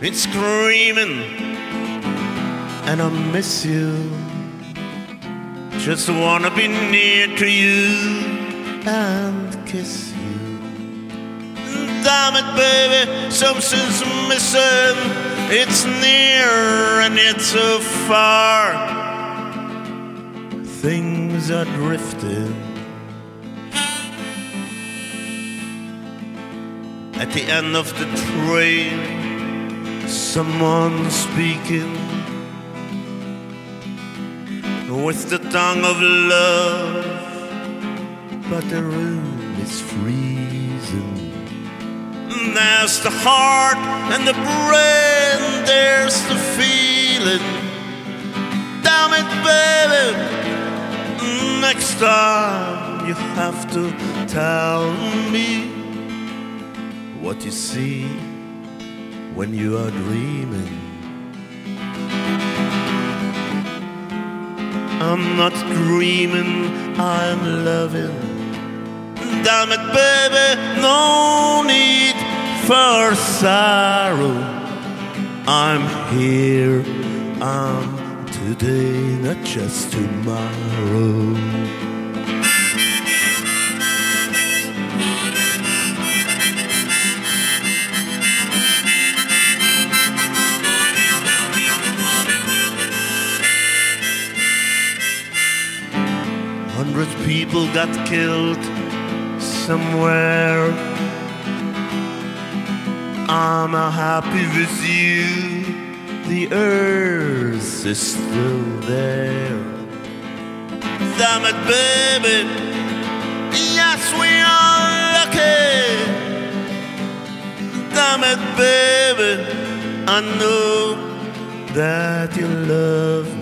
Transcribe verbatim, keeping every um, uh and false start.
it's screaming, and I miss you. Just wanna be near to you and kiss you. Damn it, baby, something's missing. It's near and it's so far. Things are drifting. At the end of the train, someone speaking with the tongue of love, but the room is freezing. There's the heart and the brain, there's the feeling. Damn it, baby, next time you have to tell me what you see when you are dreaming. I'm not dreaming, I'm loving. Damn it, baby, no need for sorrow. I'm here, I'm today, not just tomorrow. Hundred people got killed somewhere. I'm happy with you. The earth is still there. Damn it, baby, yes, we are lucky. Damn it, baby, I know that you love